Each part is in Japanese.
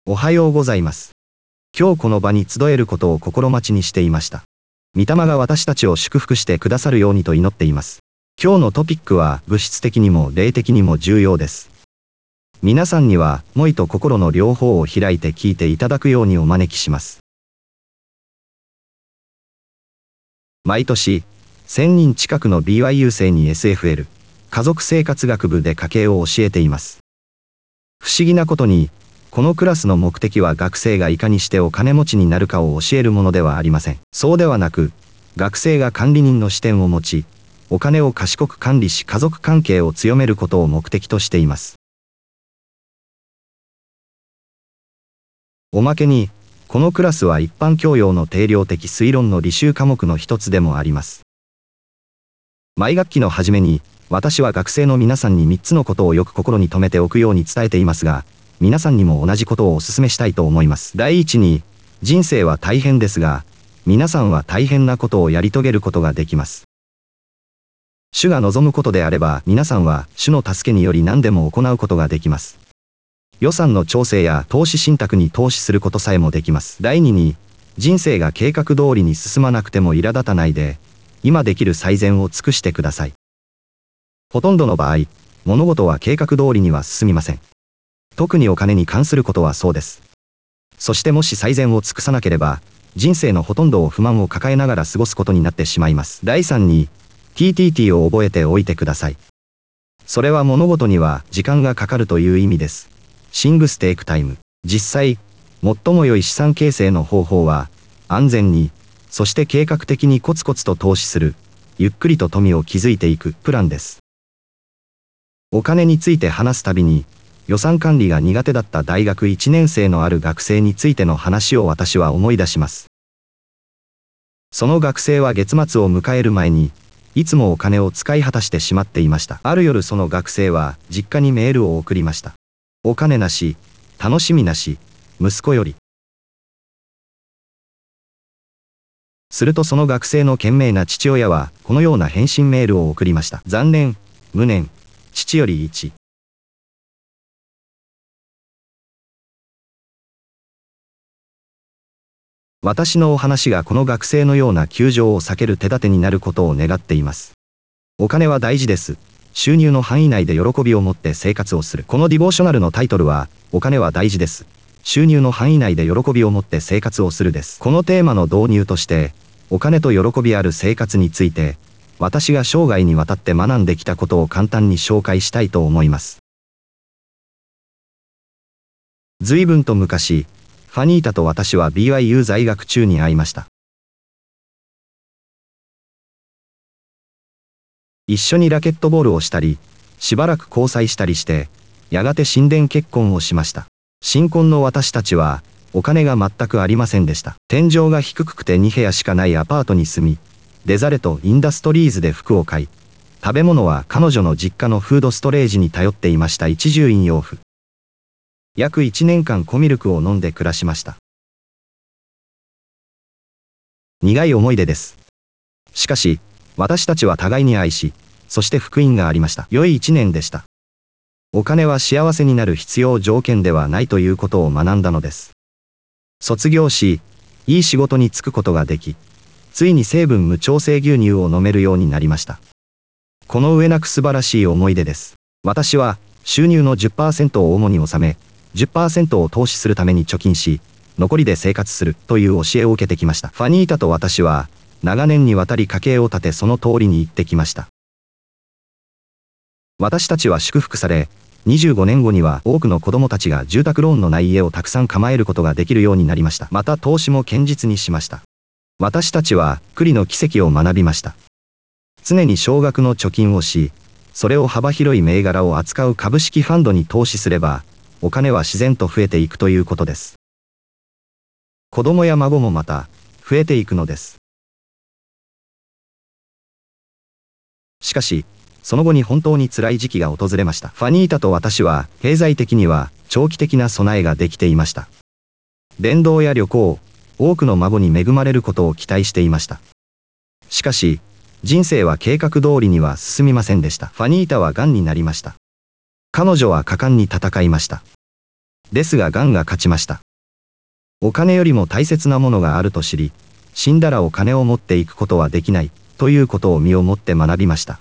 おはようございます。今日この場に集えることを心待ちにしていました。御霊が私たちを祝福してくださるようにと祈っています。今日のトピックは物質的にも霊的にも重要です。皆さんには、思いと心の両方を開いて聞いていただくようにお招きします。毎年、1000人近くの BYU 生に SFL、家族生活学部で家計を教えています。不思議なことに、このクラスの目的は学生がいかにしてお金持ちになるかを教えるものではありません。そうではなく、学生が管理人の視点を持ち、お金を賢く管理し家族関係を強めることを目的としています。おまけに、このクラスは一般教養の定量的推論の履修科目の一つでもあります。毎学期の初めに、私は学生の皆さんに3つのことをよく心に留めておくように伝えていますが、皆さんにも同じことをお勧めしたいと思います。第一に、人生は大変ですが、皆さんは大変なことをやり遂げることができます。主が望むことであれば、皆さんは主の助けにより何でも行うことができます。予算の調整や投資信託に投資することさえもできます。第二に、人生が計画通りに進まなくても苛立たないで、今できる最善を尽くしてください。ほとんどの場合、物事は計画通りには進みません。特にお金に関することはそうです。そしてもし最善を尽くさなければ、人生のほとんどを不満を抱えながら過ごすことになってしまいます。第3に、TTT を覚えておいてください。それは物事には時間がかかるという意味です。Things take time。実際、最も良い資産形成の方法は、安全に、そして計画的にコツコツと投資する、ゆっくりと富を築いていくプランです。お金について話すたびに、予算管理が苦手だった大学1年生のある学生についての話を私は思い出します。その学生は月末を迎える前に、いつもお金を使い果たしてしまっていました。ある夜その学生は実家にメールを送りました。お金なし、楽しみなし、息子より。するとその学生の賢明な父親はこのような返信メールを送りました。残念、無念、父より1。私のお話がこの学生のような窮状を避ける手立てになることを願っています。お金は大事です。収入の範囲内で喜びを持って生活をする。このディボーショナルのタイトルは、お金は大事です。収入の範囲内で喜びを持って生活をするです。このテーマの導入として、お金と喜びある生活について、私が生涯にわたって学んできたことを簡単に紹介したいと思います。随分と昔、ファニータと私は BYU 在学中に会いました。一緒にラケットボールをしたり、しばらく交際したりして、やがて神殿結婚をしました。新婚の私たちは、お金が全くありませんでした。天井が低くて2部屋しかないアパートに住み、デザレとインダストリーズで服を買い、食べ物は彼女の実家のフードストレージに頼っていました。一汁飲用夫。約1年間コミルクを飲んで暮らしました。苦い思い出です。しかし、私たちは互いに愛し、そして福音がありました。良い1年でした。お金は幸せになる必要条件ではないということを学んだのです。卒業し、いい仕事に就くことができ、ついに成分無調整牛乳を飲めるようになりました。この上なく素晴らしい思い出です。私は、収入の 10% を主に納め、10% を投資するために貯金し、残りで生活するという教えを受けてきました。ファニータと私は、長年にわたり家計を立てその通りに行ってきました。私たちは祝福され、25年後には多くの子供たちが住宅ローンのない家をたくさん構えることができるようになりました。また投資も堅実にしました。私たちは栗の奇跡を学びました。常に少額の貯金をし、それを幅広い銘柄を扱う株式ファンドに投資すれば、お金は自然と増えていくということです。子供や孫もまた、増えていくのです。しかし、その後に本当に辛い時期が訪れました。ファニータと私は、経済的には長期的な備えができていました。伝道や旅行、多くの孫に恵まれることを期待していました。しかし、人生は計画通りには進みませんでした。ファニータは癌になりました。彼女は果敢に戦いました。 ですが癌が勝ちました。お金よりも大切なものがあると知り、死んだらお金を持っていくことはできない、ということを身をもって学びました。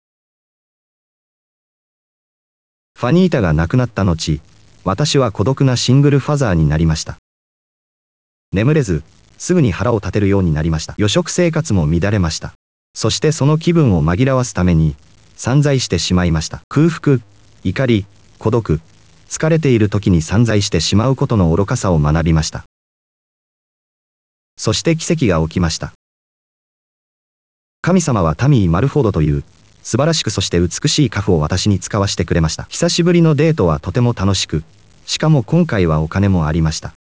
ファニータが亡くなった後、私は孤独なシングルファザーになりました。眠れず、すぐに腹を立てるようになりました。余食生活も乱れました。そしてその気分を紛らわすために、散財してしまいました。空腹、怒り、孤独、疲れている時に散財してしまうことの愚かさを学びました。そして奇跡が起きました。神様はタミー・マルフォードという素晴らしくそして美しいカフを私に使わしてくれました。久しぶりのデートはとても楽しく、しかも今回はお金もありました。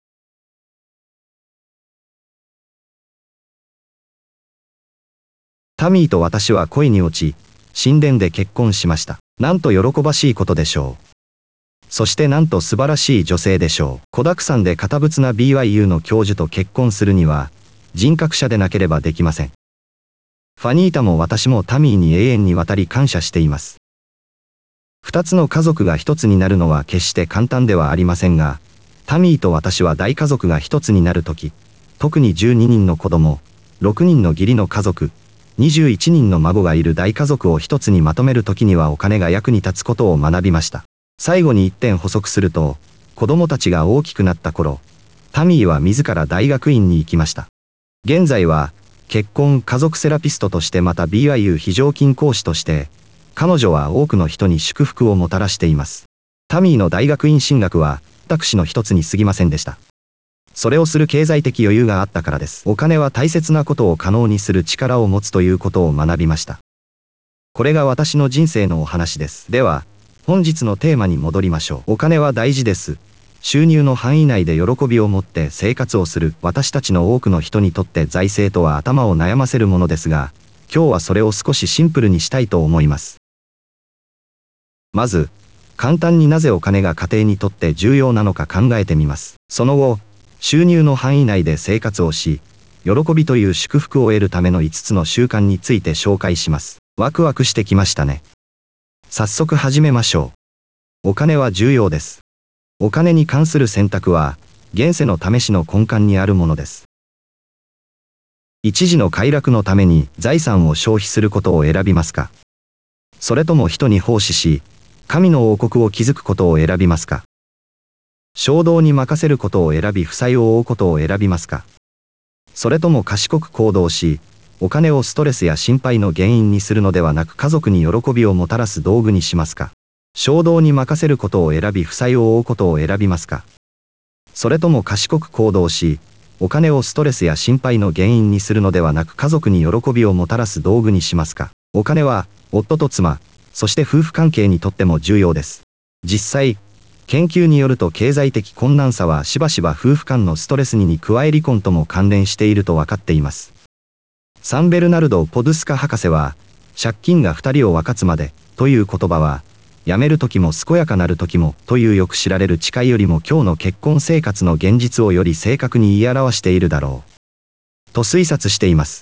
タミーと私は恋に落ち、神殿で結婚しました。なんと喜ばしいことでしょう。そしてなんと素晴らしい女性でしょう。子だくさんで堅物な BYU の教授と結婚するには、人格者でなければできません。ファニータも私もタミーに永遠にわたり感謝しています。二つの家族が一つになるのは決して簡単ではありませんが、タミーと私は大家族が一つになるとき、特に12人の子供、6人の義理の家族、21人の孫がいる大家族を一つにまとめるときにはお金が役に立つことを学びました。最後に一点補足すると、子供たちが大きくなった頃、タミーは自ら大学院に行きました。現在は、結婚家族セラピストとしてまた BYU 非常勤講師として、彼女は多くの人に祝福をもたらしています。タミーの大学院進学は、私の一つに過ぎませんでした。それをする経済的余裕があったからです。お金は大切なことを可能にする力を持つということを学びました。これが私の人生のお話です。では、本日のテーマに戻りましょう。お金は大事です。収入の範囲内で喜びを持って生活をする私たちの多くの人にとって財政とは頭を悩ませるものですが、今日はそれを少しシンプルにしたいと思います。まず、簡単になぜお金が家庭にとって重要なのか考えてみます。その後、収入の範囲内で生活をし、喜びという祝福を得るための5つの習慣について紹介します。ワクワクしてきましたね。早速始めましょう。お金は重要です。お金に関する選択は、現世の試しの根幹にあるものです。一時の快楽のために財産を消費することを選びますか？それとも人に奉仕し、神の王国を築くことを選びますか？衝動に任せることを選び負債を負うことを選びますか？それとも賢く行動し、お金をストレスや心配の原因にするのではなく家族に喜びをもたらす道具にしますか？衝動に任せることを選び負債を負うことを選びますか？それとも賢く行動し、お金をストレスや心配の原因にするのではなく家族に喜びをもたらす道具にしますか？お金は、夫と妻、そして夫婦関係にとっても重要です。実際、研究によると経済的困難さはしばしば夫婦間のストレスに加え離婚とも関連していると分かっています。サンベルナルド・ポドゥスカ博士は、借金が2人を分かつまで、という言葉は、辞める時も健やかなる時も、というよく知られる誓いよりも今日の結婚生活の現実をより正確に言い表しているだろう。と推察しています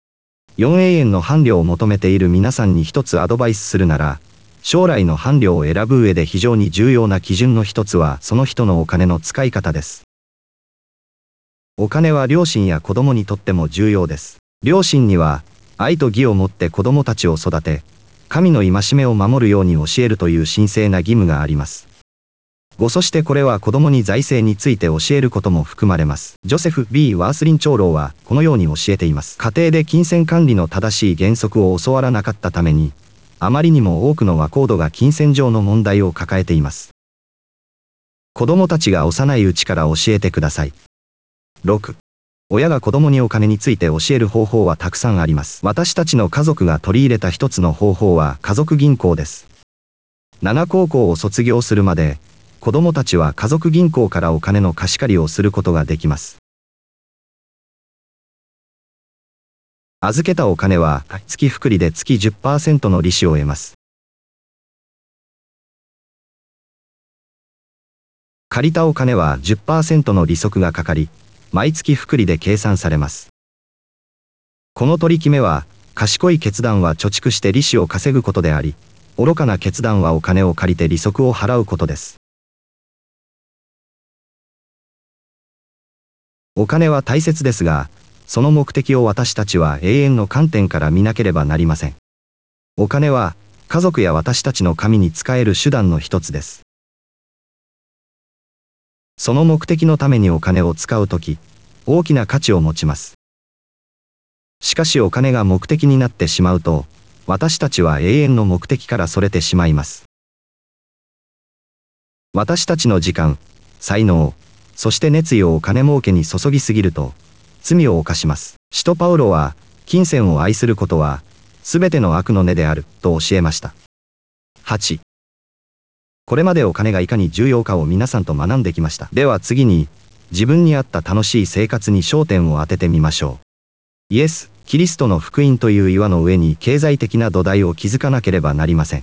。4永遠の伴侶を求めている皆さんに一つアドバイスするなら、将来の伴侶を選ぶ上で非常に重要な基準の一つはその人のお金の使い方です。お金は両親や子供にとっても重要です。両親には愛と義を持って子供たちを育て、神の戒めを守るように教えるという神聖な義務があります。そしてこれは子供に財政について教えることも含まれます。ジョセフ・ B・ ワースリン長老はこのように教えています。家庭で金銭管理の正しい原則を教わらなかったために、あまりにも多くの若人が金銭上の問題を抱えています。子供たちが幼いうちから教えてください。6. 親が子供にお金について教える方法はたくさんあります。私たちの家族が取り入れた一つの方法は家族銀行です。7高校を卒業するまで、子供たちは家族銀行からお金の貸し借りをすることができます。預けたお金は月複利で月 10% の利子を得ます。借りたお金は 10% の利息がかかり、毎月複利で計算されます。この取り決めは、賢い決断は貯蓄して利子を稼ぐことであり、愚かな決断はお金を借りて利息を払うことです。 お金は大切ですが、その目的を私たちは永遠の観点から見なければなりません。お金は、家族や私たちの神に仕える手段の一つです。その目的のためにお金を使うとき、大きな価値を持ちます。しかしお金が目的になってしまうと、私たちは永遠の目的からそれてしまいます。私たちの時間、才能、そして熱意をお金儲けに注ぎすぎると、罪を犯します。使徒パウロは、金銭を愛することは、すべての悪の根である、と教えました。8. これまでお金がいかに重要かを皆さんと学んできました。では次に、自分に合った楽しい生活に焦点を当ててみましょう。イエス・キリストの福音という岩の上に経済的な土台を築かなければなりません。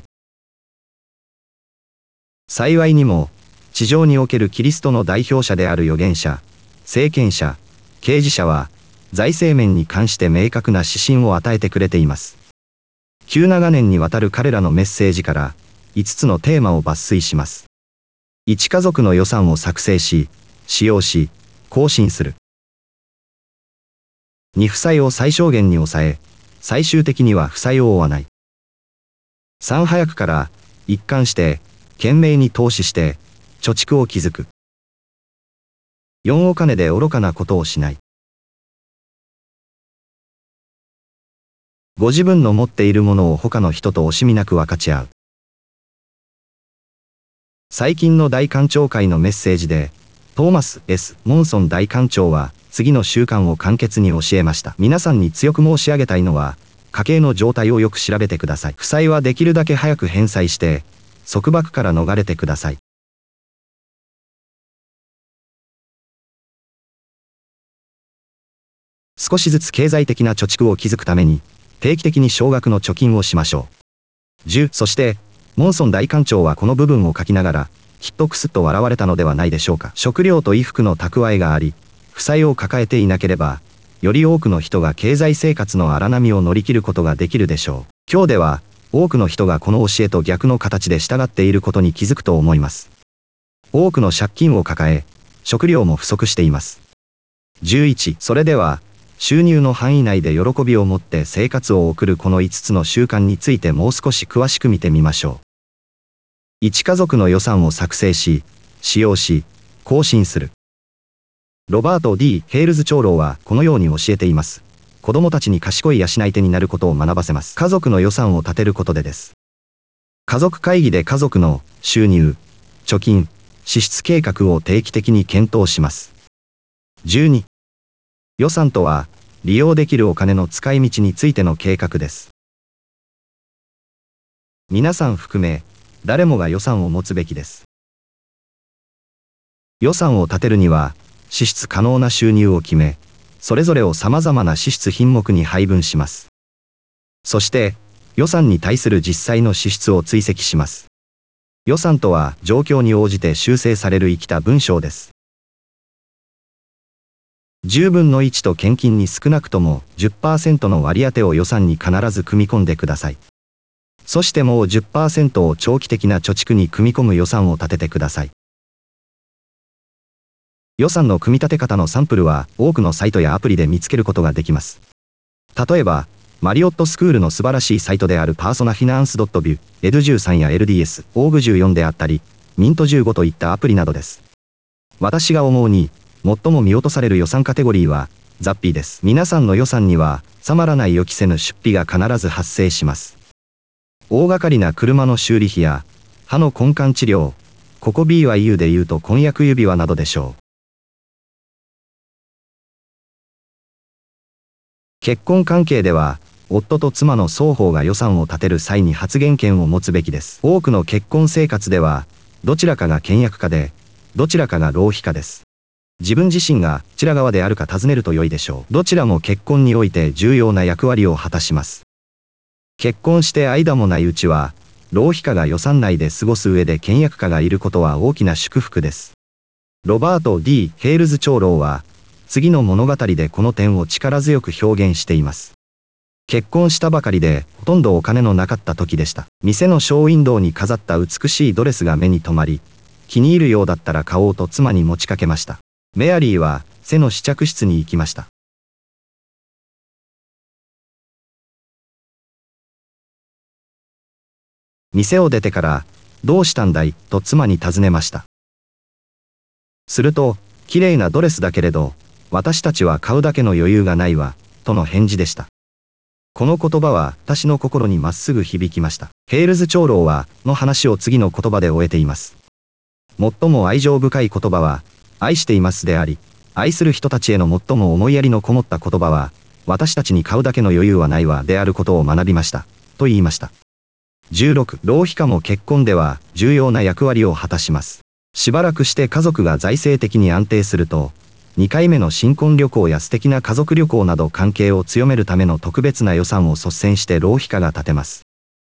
幸いにも、地上におけるキリストの代表者である預言者、政権者、刑事者は、財政面に関して明確な指針を与えてくれています。急長年にわたる彼らのメッセージから、5つのテーマを抜粋します。1、家族の予算を作成し、使用し、更新する。2、負債を最小限に抑え、最終的には負債を負わない。3、早くから、一貫して、懸命に投資して、貯蓄を築く。4、お金で愚かなことをしない。ご自分の持っているものを他の人と惜しみなく分かち合う。最近の大官庁会のメッセージで、トーマス・ S. モンソン大官庁は、次の習慣を簡潔に教えました。皆さんに強く申し上げたいのは、家計の状態をよく調べてください。負債はできるだけ早く返済して、束縛から逃れてください。少しずつ経済的な貯蓄を築くために、定期的に少額の貯金をしましょう。10、そして、モンソン大官庁はこの部分を書きながら、きっとクスッと笑われたのではないでしょうか。食料と衣服の蓄えがあり、負債を抱えていなければ、より多くの人が経済生活の荒波を乗り切ることができるでしょう。今日では、多くの人がこの教えと逆の形で従っていることに気づくと思います。多くの借金を抱え、食料も不足しています。11、それでは、収入の範囲内で喜びを持って生活を送るこの5つの習慣についてもう少し詳しく見てみましょう。1、家族の予算を作成し、使用し、更新する。ロバート・ D ・ヘールズ長老はこのように教えています。子供たちに賢い養い手になることを学ばせます。家族の予算を立てることでです。家族会議で家族の収入、貯金、支出計画を定期的に検討します。12、予算とは、利用できるお金の使い道についての計画です。皆さん含め、誰もが予算を持つべきです。予算を立てるには、支出可能な収入を決め、それぞれを様々な支出品目に配分します。そして、予算に対する実際の支出を追跡します。予算とは、状況に応じて修正される生きた文章です。10分の1と献金に少なくとも 10% の割り当てを予算に必ず組み込んでください。そしてもう 10% を長期的な貯蓄に組み込む予算を立ててください。予算の組み立て方のサンプルは多くのサイトやアプリで見つけることができます。例えば、マリオットスクールの素晴らしいサイトであるパーソナフィナンス .view、ED13 や LDS、オーグ14であったり、ミント15といったアプリなどです。私が思うに、最も見落とされる予算カテゴリーは、ザッピーです。皆さんの予算には、さまらない予期せぬ出費が必ず発生します。大掛かりな車の修理費や、歯の根幹治療、ここ BYU で言うと婚約指輪などでしょう。結婚関係では、夫と妻の双方が予算を立てる際に発言権を持つべきです。多くの結婚生活では、どちらかが倹約家で、どちらかが浪費家です。自分自身がどちら側であるか尋ねると良いでしょう。どちらも結婚において重要な役割を果たします。結婚して間もないうちは、浪費家が予算内で過ごす上で倹約家がいることは大きな祝福です。ロバート・ D ・ヘールズ長老は、次の物語でこの点を力強く表現しています。結婚したばかりで、ほとんどお金のなかった時でした。店のショーウィンドウに飾った美しいドレスが目に留まり、気に入るようだったら買おうと妻に持ちかけました。メアリーは、 背の試着室に行きました。店を出てから、どうしたんだいと妻に尋ねました。すると、綺麗なドレスだけれど、私たちは買うだけの余裕がないわ、との返事でした。この言葉は私の心にまっすぐ響きました。ヘールズ長老は、の話を次の言葉で終えています。最も愛情深い言葉は、愛していますであり、愛する人たちへの最も思いやりのこもった言葉は、私たちに買うだけの余裕はないわであることを学びました、と言いました。16、浪費家も結婚では重要な役割を果たします。しばらくして家族が財政的に安定すると、2回目の新婚旅行や素敵な家族旅行など関係を強めるための特別な予算を率先して浪費家が立てます。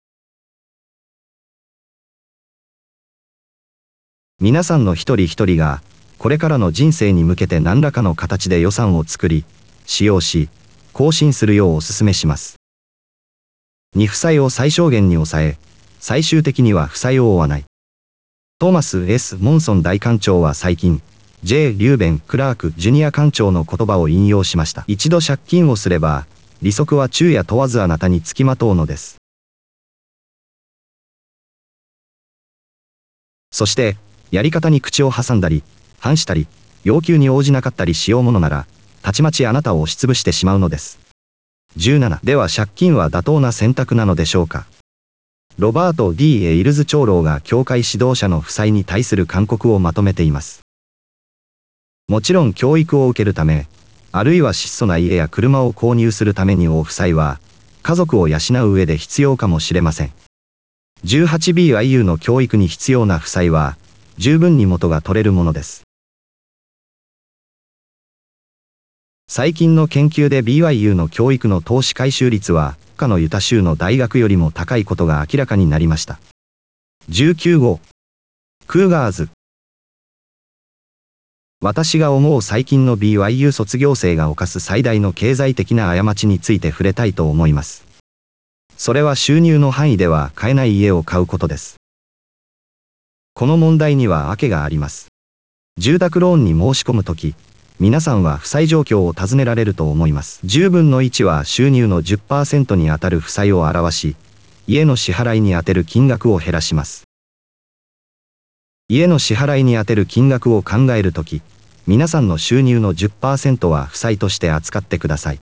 皆さんの一人一人が、これからの人生に向けて何らかの形で予算を作り、使用し、更新するようお勧めします。2、負債を最小限に抑え、最終的には負債を負わない。トーマス・ S・ モンソン大艦長は最近、J・ リューベン・クラーク・ジュニア艦長の言葉を引用しました。一度借金をすれば、利息は昼夜問わずあなたにつきまとうのです。そして、やり方に口を挟んだり、反したり、要求に応じなかったりしようものなら、たちまちあなたを押しつぶしてしまうのです。17、では借金は妥当な選択なのでしょうか。ロバート・ D・ エイルズ長老が教会指導者の負債に対する勧告をまとめています。もちろん教育を受けるため、あるいは質素な家や車を購入するために負う負債は、家族を養う上で必要かもしれません。18BIU の教育に必要な負債は、十分に元が取れるものです。最近の研究で BYU の教育の投資回収率は、他のユタ州の大学よりも高いことが明らかになりました。19号。クーガーズ。私が思う最近の BYU 卒業生が犯す最大の経済的な過ちについて触れたいと思います。それは収入の範囲では買えない家を買うことです。この問題には訳があります。住宅ローンに申し込むとき、皆さんは負債状況を尋ねられると思います。10分の1は収入の 10% にあたる負債を表し、家の支払いに充てる金額を減らします。家の支払いに充てる金額を考えるとき、皆さんの収入の 10% は負債として扱ってください。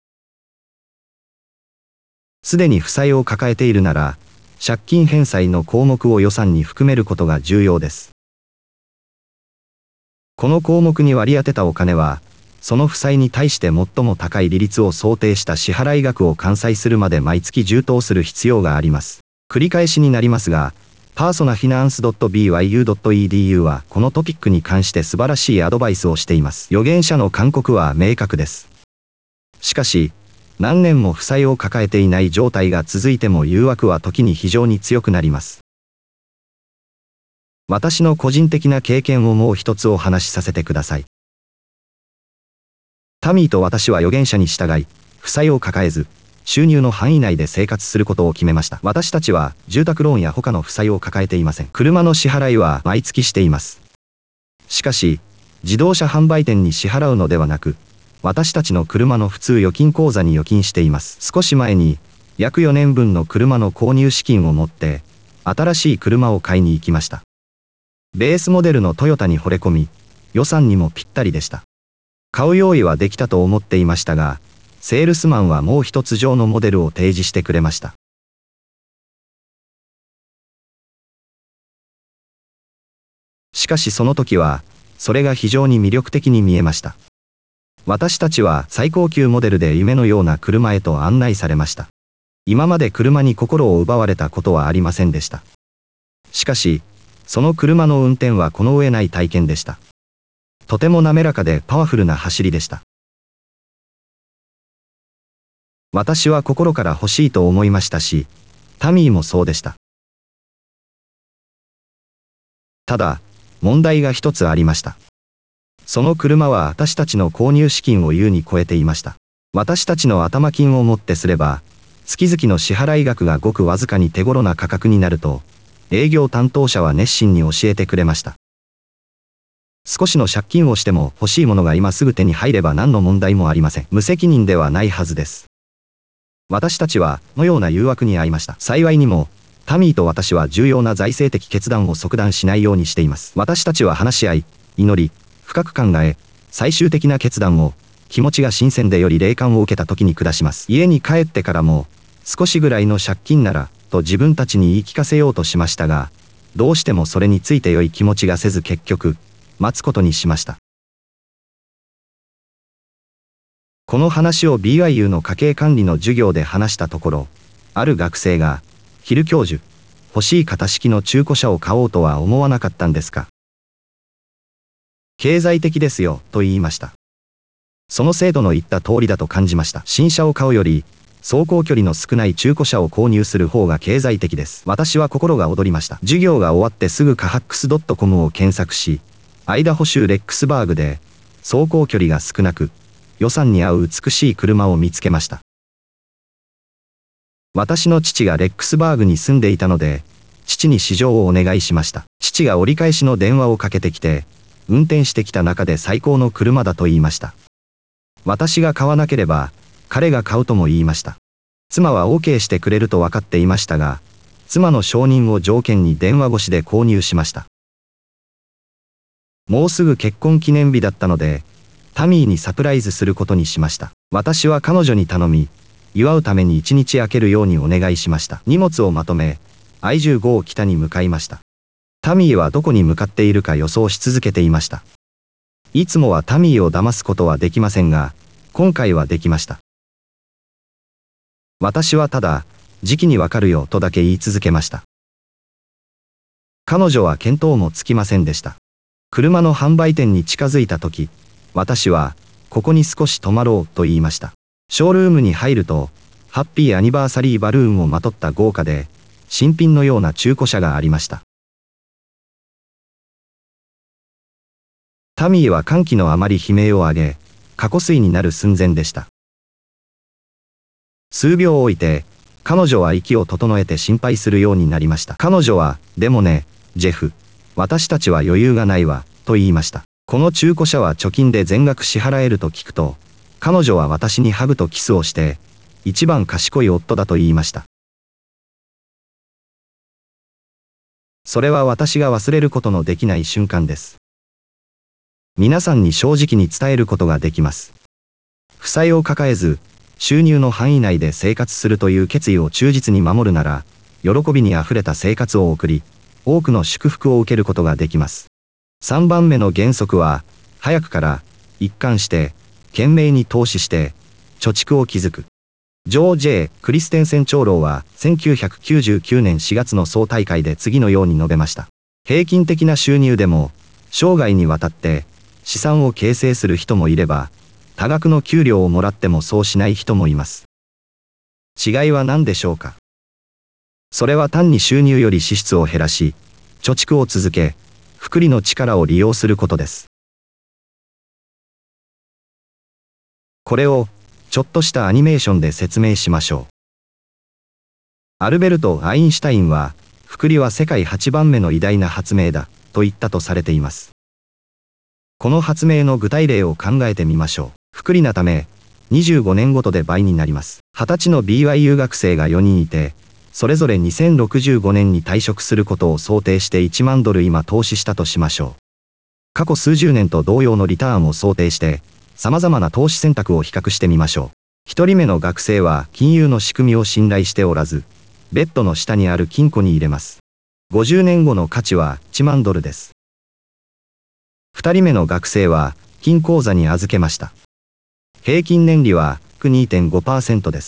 すでに負債を抱えているなら、借金返済の項目を予算に含めることが重要です。この項目に割り当てたお金は、その負債に対して最も高い利率を想定した支払い額を完済するまで毎月充当する必要があります。繰り返しになりますが、personafinance.byu.edu はこのトピックに関して素晴らしいアドバイスをしています。預言者の勧告は明確です。しかし、何年も負債を抱えていない状態が続いても誘惑は時に非常に強くなります。私の個人的な経験をもう一つお話しさせてください。タミーと私は預言者に従い、負債を抱えず、収入の範囲内で生活することを決めました。私たちは住宅ローンや他の負債を抱えていません。車の支払いは毎月しています。しかし、自動車販売店に支払うのではなく、私たちの車の普通預金口座に預金しています。少し前に、約4年分の車の購入資金を持って、新しい車を買いに行きました。ベースモデルのトヨタに惚れ込み、予算にもぴったりでした。買う用意はできたと思っていましたが、セールスマンはもう一つ上のモデルを提示してくれました。しかしその時は、それが非常に魅力的に見えました。私たちは最高級モデルで夢のような車へと案内されました。今まで車に心を奪われたことはありませんでした。しかし、その車の運転はこの上ない体験でした。とても滑らかでパワフルな走りでした。私は心から欲しいと思いましたし、タミーもそうでした。ただ、問題が一つありました。その車は私たちの購入資金を優に超えていました。私たちの頭金をもってすれば、月々の支払い額がごくわずかに手頃な価格になると、営業担当者は熱心に教えてくれました。 少しの借金をしても欲しいものが今すぐ手に入れば何の問題もありません。無責任ではないはずです。私たちは、のような誘惑に遭いました。幸いにも、タミーと私は重要な財政的決断を即断しないようにしています。私たちは話し合い、祈り、深く考え、最終的な決断を、気持ちが新鮮でより霊感を受けた時に下します。家に帰ってからも、少しぐらいの借金なら、と自分たちに言い聞かせようとしましたが、どうしてもそれについて良い気持ちがせず結局、待つことにしました。この話を BYU の家計管理の授業で話したところ、ある学生が、ヒル教授、欲しい型式の中古車を買おうとは思わなかったんですか？経済的ですよ、と言いました。その制度の言った通りだと感じました。新車を買うより、走行距離の少ない中古車を購入する方が経済的です。私は心が躍りました。授業が終わってすぐカハックス .com を検索し、アイダホ州レックスバーグで、走行距離が少なく、予算に合う美しい車を見つけました。私の父がレックスバーグに住んでいたので、父に試乗をお願いしました。父が折り返しの電話をかけてきて、運転してきた中で最高の車だと言いました。私が買わなければ、彼が買うとも言いました。妻は OK してくれると分かっていましたが、妻の承認を条件に電話越しで購入しました。もうすぐ結婚記念日だったので、タミーにサプライズすることにしました。私は彼女に頼み、祝うために一日空けるようにお願いしました。荷物をまとめ、I-15を北に向かいました。タミーはどこに向かっているか予想し続けていました。いつもはタミーを騙すことはできませんが、今回はできました。私はただ、時期にわかるよとだけ言い続けました。彼女は見当もつきませんでした。車の販売店に近づいた時、私は、ここに少し泊まろうと言いました。ショールームに入ると、ハッピーアニバーサリーバルーンをまとった豪華で、新品のような中古車がありました。タミーは歓喜のあまり悲鳴を上げ、過去水になる寸前でした。数秒置いて、彼女は息を整えて心配するようになりました。彼女は、でもね、ジェフ、私たちは余裕がないわ、と言いました。この中古車は貯金で全額支払えると聞くと、彼女は私にハグとキスをして、一番賢い夫だと言いました。それは私が忘れることのできない瞬間です。皆さんに正直に伝えることができます。負債を抱えず、収入の範囲内で生活するという決意を忠実に守るなら、喜びにあふれた生活を送り、多くの祝福を受けることができます。3番目の原則は、早くから、一貫して、懸命に投資して、貯蓄を築く。ジョー・J・クリステンセン長老は、1999年4月の総大会で次のように述べました。平均的な収入でも、生涯にわたって、資産を形成する人もいれば、多額の給料をもらってもそうしない人もいます。違いは何でしょうか？それは単に収入より支出を減らし、貯蓄を続け、複利の力を利用することです。これを、ちょっとしたアニメーションで説明しましょう。アルベルト・アインシュタインは、複利は世界8番目の偉大な発明だ、と言ったとされています。この発明の具体例を考えてみましょう。複利なため、25年ごとで倍になります。20歳の BYU 学生が4人いて、それぞれ2065年に退職することを想定して1万ドル今投資したとしましょう。過去数十年と同様のリターンを想定して、様々な投資選択を比較してみましょう。1人目の学生は金融の仕組みを信頼しておらず、ベッドの下にある金庫に入れます。50年後の価値は1万ドルです。2人目の学生は金口座に預けました。平均年利は 2.5% です。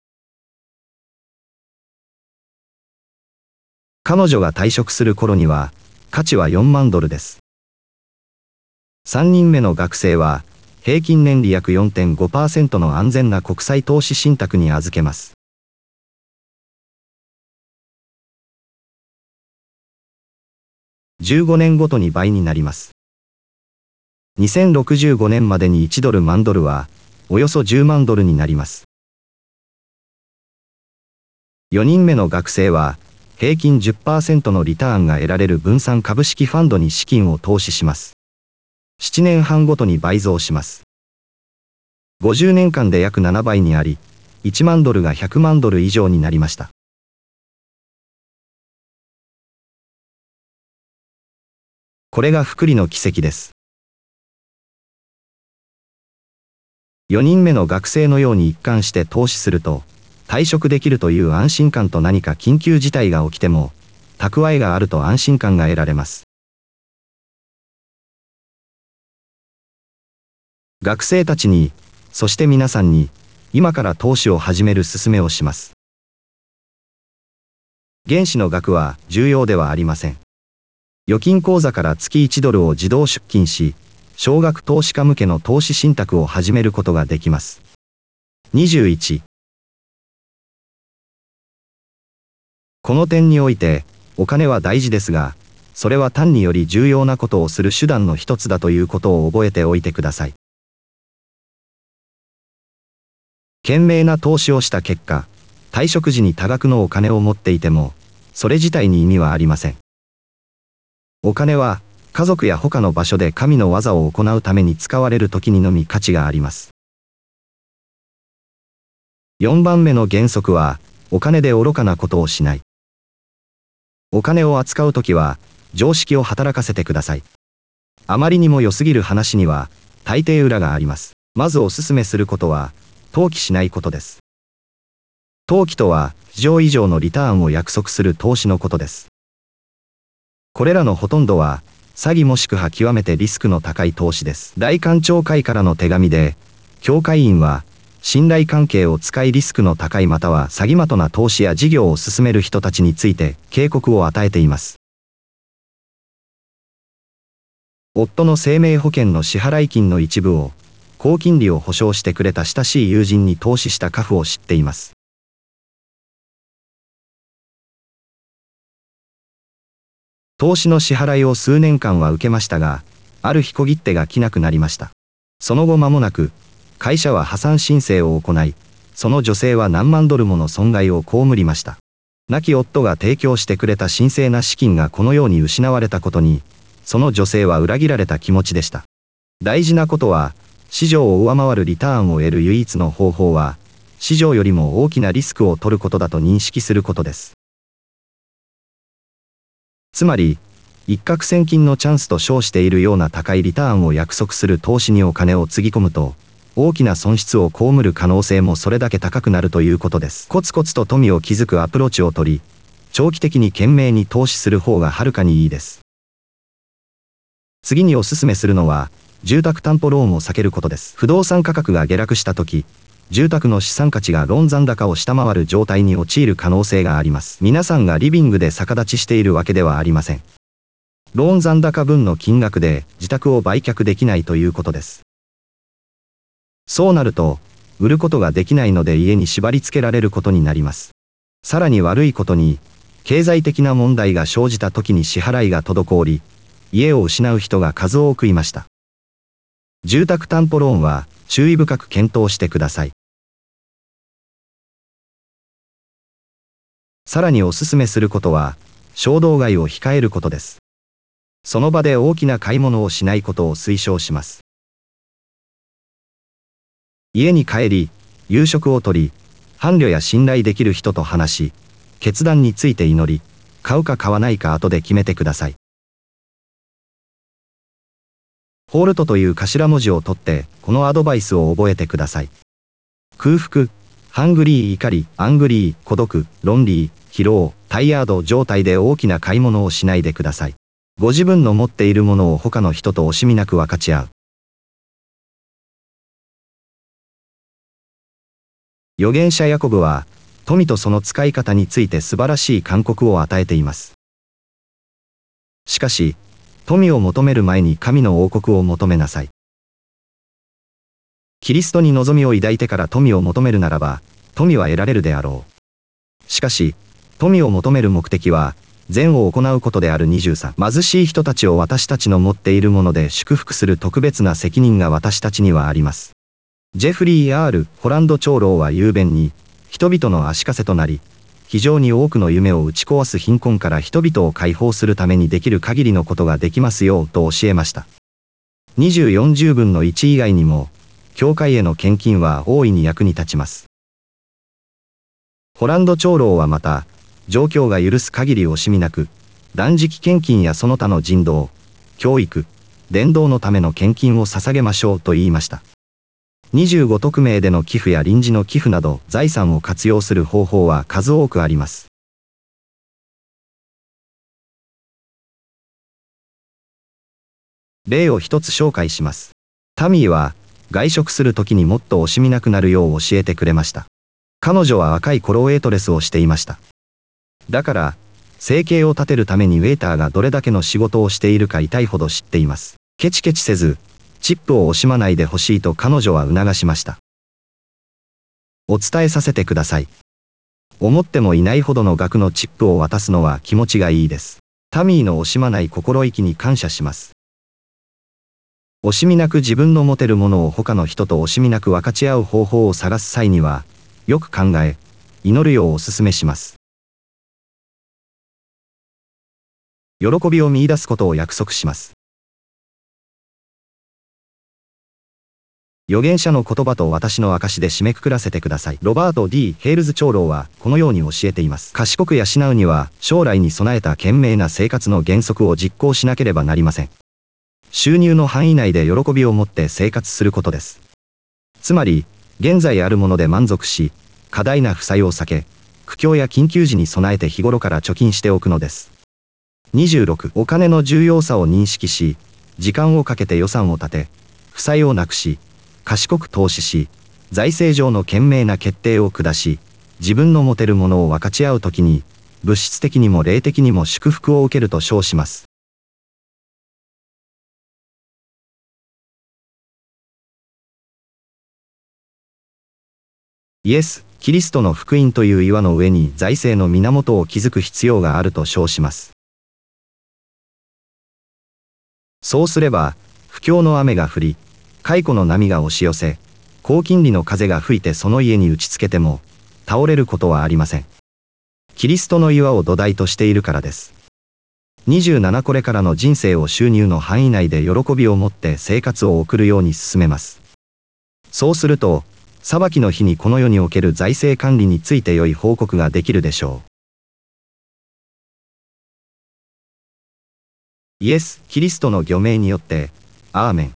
彼女が退職する頃には価値は4万ドルです。3人目の学生は平均年利約 4.5% の安全な国際投資信託に預けます。15年ごとに倍になります。2065年までに1ドル万ドルはおよそ10万ドルになります。4人目の学生は平均 10% のリターンが得られる分散株式ファンドに資金を投資します。 7年半ごとに倍増します。50年間で約7倍にあり、1万ドルが100万ドル以上になりました。これが複利の奇跡です。4人目の学生のように一貫して投資すると、退職できるという安心感と何か緊急事態が起きても、蓄えがあると安心感が得られます。学生たちに、そして皆さんに、今から投資を始める勧めをします。原資の額は重要ではありません。預金口座から月1ドルを自動出金し、少額投資家向けの投資信託を始めることができます。21。この点において、お金は大事ですが、それは単により重要なことをする手段の一つだということを覚えておいてください。賢明な投資をした結果、退職時に多額のお金を持っていても、それ自体に意味はありません。お金は、家族や他の場所で神の技を行うために使われる時にのみ価値があります。4番目の原則は、お金で愚かなことをしない。お金を扱うときは、常識を働かせてください。あまりにも良すぎる話には、大抵裏があります。まずおすすめすることは、投機しないことです。投機とは、市場以上のリターンを約束する投資のことです。これらのほとんどは、詐欺もしくは極めてリスクの高い投資です。大官庁会からの手紙で、教会員は、信頼関係を使いリスクの高いまたは詐欺的な投資や事業を進める人たちについて警告を与えています。夫の生命保険の支払い金の一部を、高金利を保証してくれた親しい友人に投資した家父を知っています。投資の支払いを数年間は受けましたが、ある日小切手が来なくなりました。その後間もなく、会社は破産申請を行い、その女性は何万ドルもの損害を被りました。亡き夫が提供してくれた神聖な資金がこのように失われたことに、その女性は裏切られた気持ちでした。大事なことは、市場を上回るリターンを得る唯一の方法は、市場よりも大きなリスクを取ることだと認識することです。つまり、一攫千金のチャンスと称しているような高いリターンを約束する投資にお金をつぎ込むと、大きな損失を被る可能性もそれだけ高くなるということです。コツコツと富を築くアプローチを取り、長期的に懸命に投資する方がはるかにいいです。次にお勧めするのは、住宅担保ローンを避けることです。不動産価格が下落したとき、住宅の資産価値がローン残高を下回る状態に陥る可能性があります。皆さんがリビングで逆立ちしているわけではありません。ローン残高分の金額で自宅を売却できないということです。そうなると、売ることができないので家に縛り付けられることになります。さらに悪いことに、経済的な問題が生じた時に支払いが滞り、家を失う人が数多くいました。住宅担保ローンは注意深く検討してください。さらにお勧めすることは、衝動買いを控えることです。その場で大きな買い物をしないことを推奨します。家に帰り、夕食をとり、伴侶や信頼できる人と話し、決断について祈り、買うか買わないか後で決めてください。ホールトという頭文字を取って、このアドバイスを覚えてください。空腹、ハングリー怒り、アングリー、孤独、ロンリー、疲労、タイヤード状態で大きな買い物をしないでください。ご自分の持っているものを他の人と惜しみなく分かち合う。預言者ヤコブは、富とその使い方について素晴らしい勧告を与えています。しかし、富を求める前に神の王国を求めなさい。キリストに望みを抱いてから富を求めるならば、富は得られるであろう。しかし、富を求める目的は、善を行うことである23。貧しい人たちを私たちの持っているもので祝福する特別な責任が私たちにはあります。ジェフリー・ R. ホランド長老は雄弁に、人々の足かせとなり、非常に多くの夢を打ち壊す貧困から人々を解放するためにできる限りのことができますようと教えました。 24十分の1以外にも、教会への献金は大いに役に立ちます。ホランド長老はまた、状況が許す限り惜しみなく、断食献金やその他の人道、教育、伝道のための献金を捧げましょうと言いました。25匿名での寄付や臨時の寄付など財産を活用する方法は数多くあります。例を一つ紹介します。タミーは外食するときにもっと惜しみなくなるよう教えてくれました。彼女は若い頃ウェイトレスをしていました。だから、生計を立てるためにウェイターがどれだけの仕事をしているか痛いほど知っています。ケチケチせず、チップを惜しまないでほしいと彼女は促しました。お伝えさせてください。思ってもいないほどの額のチップを渡すのは気持ちがいいです。タミーの惜しまない心意気に感謝します。惜しみなく自分の持てるものを他の人と惜しみなく分かち合う方法を探す際には、よく考え、祈るようお勧めします。喜びを見出すことを約束します。預言者の言葉と私の証で締めくくらせてください。ロバート D. ヘールズ長老はこのように教えています。賢く養うには将来に備えた賢明な生活の原則を実行しなければなりません。収入の範囲内で喜びを持って生活することです。つまり、現在あるもので満足し、過大な負債を避け、苦境や緊急時に備えて日頃から貯金しておくのです。26、お金の重要さを認識し、時間をかけて予算を立て、負債をなくし、賢く投資し、財政上の賢明な決定を下し、自分の持てるものを分かち合うときに、物質的にも霊的にも祝福を受けると称します。イエス・キリストの福音という岩の上に財政の源を築く必要があると称します。そうすれば、不況の雨が降り、解雇の波が押し寄せ、高金利の風が吹いてその家に打ちつけても、倒れることはありません。キリストの岩を土台としているからです。27、これからの人生を収入の範囲内で喜びを持って生活を送るように進めます。そうすると、裁きの日にこの世における財政管理について良い報告ができるでしょう。イエス・キリストの御名によって、アーメン。